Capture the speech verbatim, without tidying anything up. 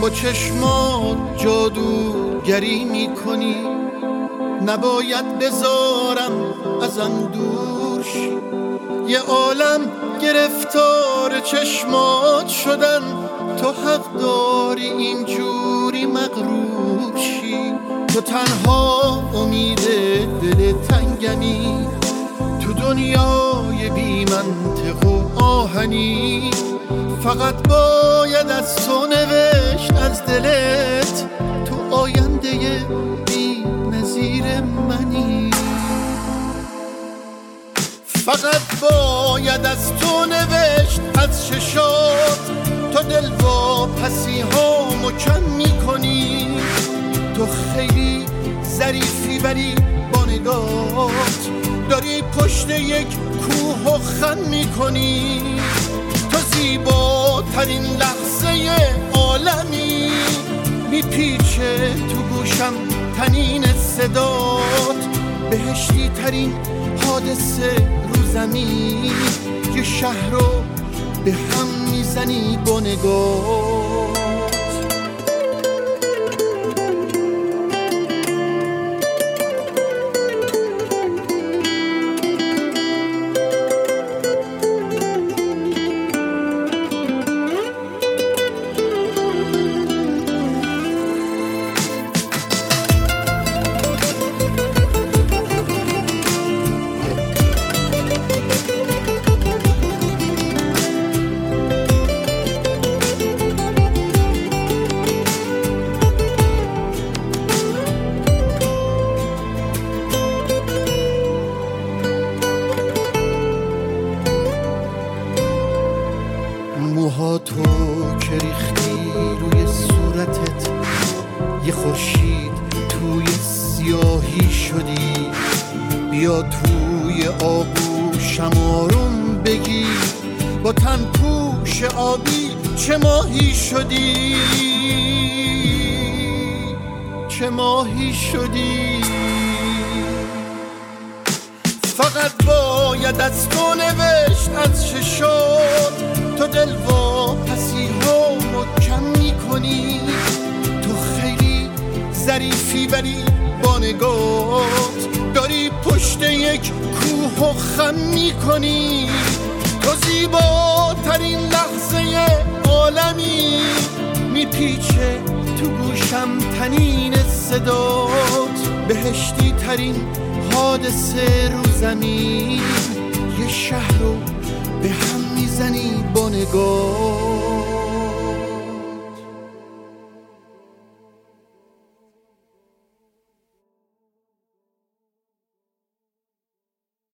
با چشمات جادوگری میکنی، نباید بذارم ازم دور شی. یه عالم گرفتار چشمات شدن، تو حق داری اینجوری مغرور شی. تو تنها امید دل تنگمی، تو دنیای بی منطق و آهنی. فقط باید از تو نوشت از دلت، تو آینده بی نظیر منی. فقط باید از تو نوشت از چشات، تو دل با پسی ها مکم میکنی. تو خیلی ظریفی ولی با نگات داری پشت یک کوه و خم میکنی. تو زیباترین لحظه عالمی، میپیچه تو گوشم تنین صدات. بهشتی ترین حادثه رو زمین، یه شهر رو به هم میزنی با نگاه. موهاتو که ریختی روی صورتت، یه خورشید توی سیاهی شدی. بیا توی آغوشم آروم بگی، با تن پوش آبی چه ماهی شدی، چه ماهی شدی. فقط باید از تو نوشت از چشات، تو دل و پسی ها مکم میکنی. تو خیلی ظریفی ولی با نگات داری پشت یک کوه و خم میکنی. تو زیباترین لحظه عالمی، میپیچه تو گوشم تنین صدات. بهشتی ترین حادثه رو زمین، یه شهر رو به هم میزنی با نگاه.